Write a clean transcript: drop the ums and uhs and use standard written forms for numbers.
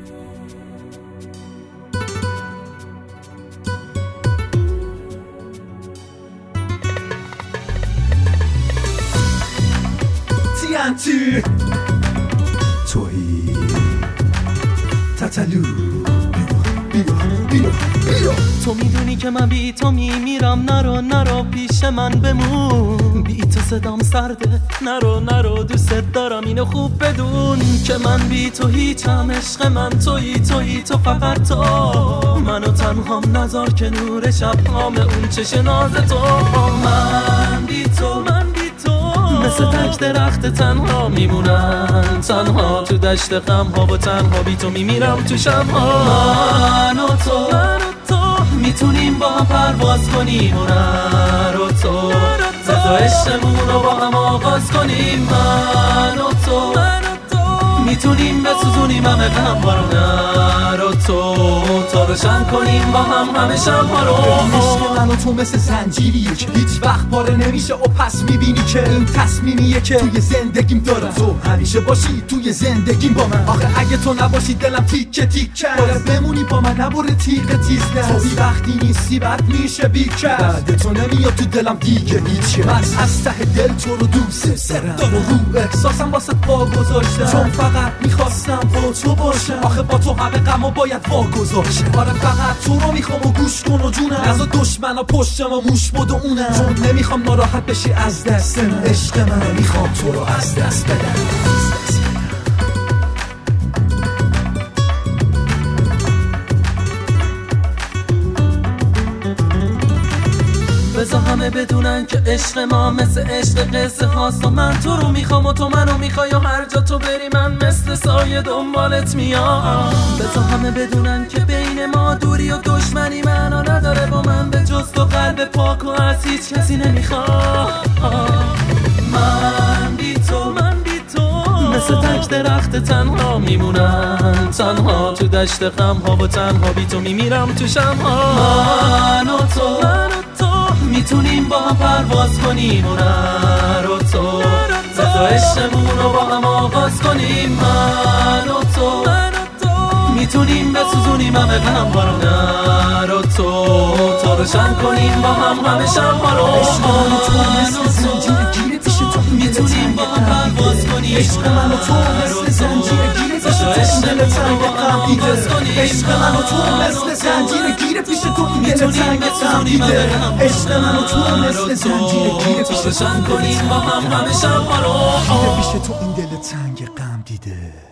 TNT تویی تتلو بیا تو میدونی که من بی تو میمیرم، نرو پیش من بمون، بی تو صدام سرده، نرو دوست دارم اینو خوب بدون که من بی تو هیچم، عشق من تویی تو فقط تو، منو تنهام نذار که نور شب هام اون چش ناز تو، من بی تو مثل تک درخت تنها میمونم، تنها تو دشت غم ها و تنها بی تو میمیرم تو شب ها، من و تو میتونیم با هم پرواز کنیم و نرو تو بذار عشقمون رو با هم آغاز کنیم، من و تو میتونیم بسوزونیم همه غم ها رو، نرو تو روشن کنیم با هم همه شب ها رو. عشق من و تو مثل زنجیریه که هیچ وقت پاره نمیشه و پس میبینی که این تصمیمیه که توی زندگیم دارم، تو همیشه باشی توی زندگیم با من، آخه اگه تو نباشی دلم تیکه باید بمونی با من، نبره تیغ تیز نه، تو بی وقتی نیستی بد میشه بیکر، بعد تو نمیاد تو دلم دیگه هیچه، من از ته دل تو رو دوست دارم، رو احساسم واسه پا گذاشتم، چون فقط میخواستم با تو باشم، آخه با تو همه غمو باید واگذاشتم، آره فقط تو رو میخوام و گوش کن و جونم، از دشمنا پشتم و موش بود و اونم، چون نمیخوام ناراحت بشی از دست من، عشق من میخوام تو رو از دست بدم. بذار همه بدونن که عشق ما مثل عشق قصه هاست و من تو رو میخوام و تو منو میخوای و هر جا تو بری من مثل سایه دنبالت میام، بذار همه بدونن که بین ما دوری و دشمنی منو نداره، با من به جز تو قلب پاک و از هیچ کسی نمیخوام، من بی تو مثل تک درخت تنها میمونم، تنها تو دشت غم ها و تنها بی تو میمیرم تو شب ها، من و تو میتونیم با هم پرواز کنیم و نرو تو بذار عشقمون رو با هم آغاز کنیم، من و تو میتونیم بسوزونیم همه غم ها رو، نرو تو روشن کنیم با هم همه شب ها رو، عشق من و تو مثل زنجیر گیره پیش تو میتونیم با هم پرواز کنیم، عشق من و تو مثل زنجیر گیره پیش تو این دل تنگ غم دیده، عشق من و تو مثل زنجیر گیره پیش تو این دل تنگ غم دیده، عشق من و تو مثل زنجیر گیره پیش تو کنیم با هم همه شب ها رو، پیش تو این دل تنگ غم دیده.